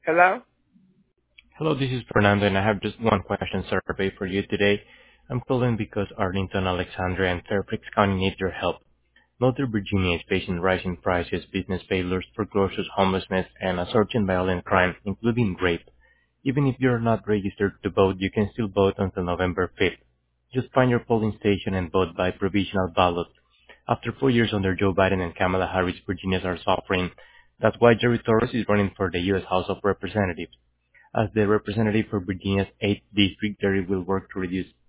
Hello? Hello, this is Fernando, and I have just one question survey for you today. I'm calling because Arlington, Alexandria, and Fairfax County need your help. Northern Virginia is facing rising prices, business failures, foreclosures, homelessness, and a surge in violent crime, including rape. Even if you're not registered to vote, you can still vote until November 5th. Just find your polling station and vote by provisional ballot. After 4 years under Joe Biden and Kamala Harris, Virginians are suffering. That's why Jerry Torres is running for the U.S. House of Representatives. As the representative for Virginia's 8th district, Jerry will work to reduce